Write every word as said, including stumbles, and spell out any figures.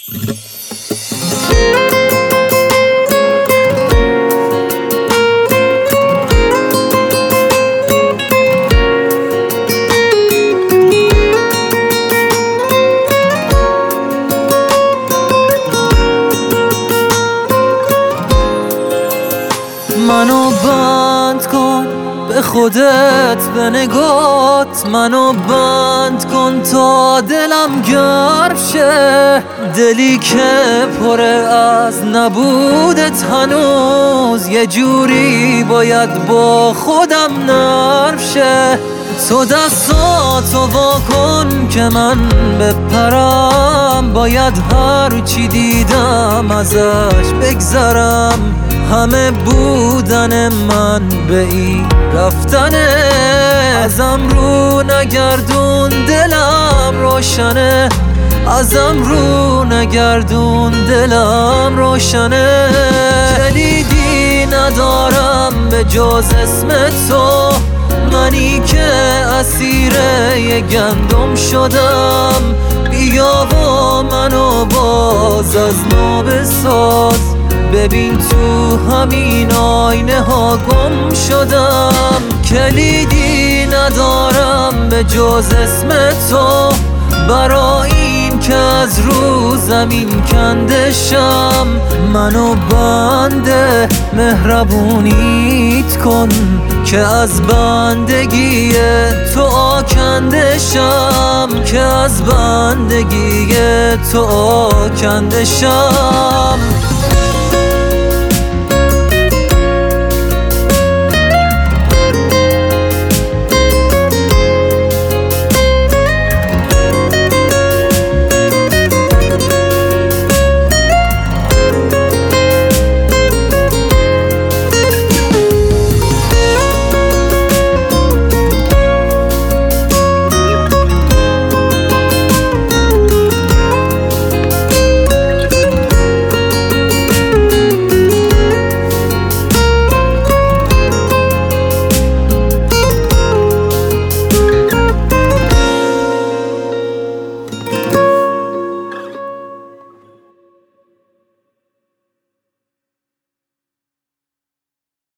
منو بند کن به خودت، به نگات منو بند کن تا دلم گرم شه. دلی که پره از نبودت هنوز یه جوری باید با خودم نرم شه. تو دستاتو وا کن که من بپرم، باید هر چی دیدم ازش بگذرم. همه بودن من به این رفتنه، ازم رو نگردون دلم روشنه، ازم رو نگردون دلم روشنه. کلیدی ندارم به جز اسم تو، منی که اسیر یه گندم شدم. بیا و منو باز از نو بساز، ببین تو همین آینه ها گم شدم. کلیدی ندارم به جز اسم تو، برای این که از رو زمین کندشم. منو بنده مهربونیت کن که از بندگی تو آکندشم، که از بندگی تو آکندشم.